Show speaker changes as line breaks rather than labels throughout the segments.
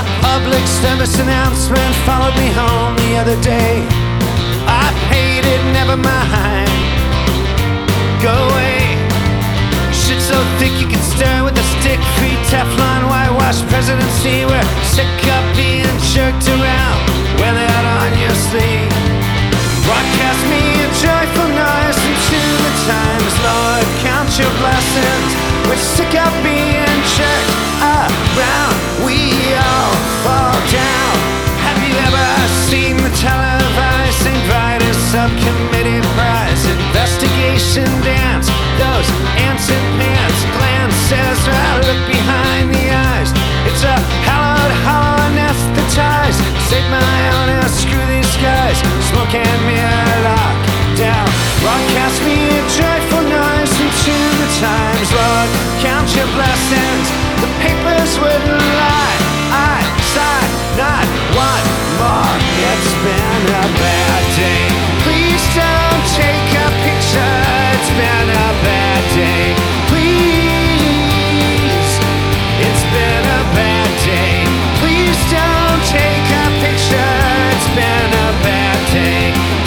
public service announcement followed me home the other day. I paid it, never mind. Go away. Shit so thick you can stir with a stick. Free Teflon, whitewash presidency. We're sick of being jerked around. Wear that on your sleeve. Broadcast me a joyful noise into the times. Lord, count your blessings. We're sick of being jerked around. We all fall down. Have you ever seen the televising brightest subcommittee prize investigation dance? Those ants in pants glances, look behind the eyes. It's a hallowed, hollow anesthetized. Save my honor, screw these guys. Smoke and mirror lock down. Broadcast me a joyful noise into the times. Lord, count your blessings. The papers wouldn't lie. I sign not one more. It's been a bad day. Please don't take a picture. It's been a bad day. Please, it's been a bad day. Please don't take a picture. It's been a bad day.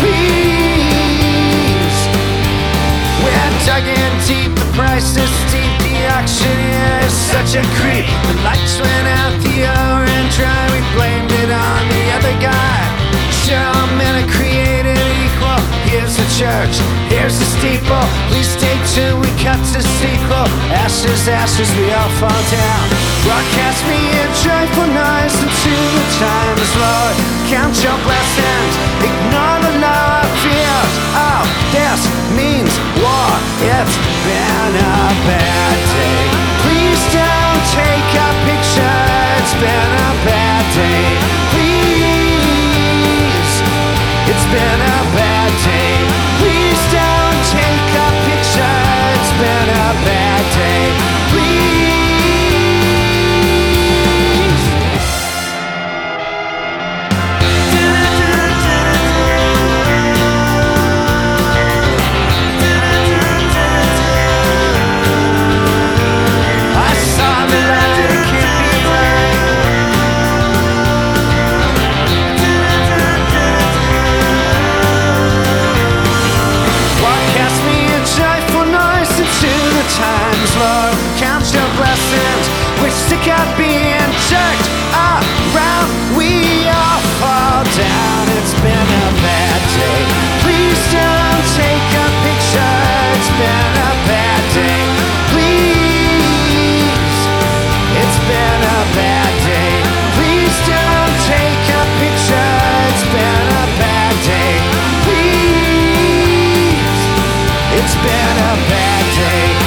Please, we're dug in deep. The price is steep. The auctioneer is such a creep. The lights went out, the orange dry. We blamed it on the other guy. Sure, all men are created equal. Here's the church, here's the steeple. Please stay tuned, we cut to sequel. Ashes, ashes, we all fall down. Broadcast me a joyful noise into the times. Lord, count your blessings. Ignore the law of fears. Oh, this means war. It's been a bad day. Please don't take a picture. It's been a bad day. Please, it's been a bad day. Please don't take a picture. It's been a bad day. Please. I saw the light, it can't be right. Broadcast me a joyful noise into the times. Lord, count your blessings. We're sick of being jerked around. We all fall down. It's been a bad day. Please don't take a picture. It's been a bad day. Please, it's been a bad day. Please don't take a picture. It's been a bad day. Please, it's been a bad day.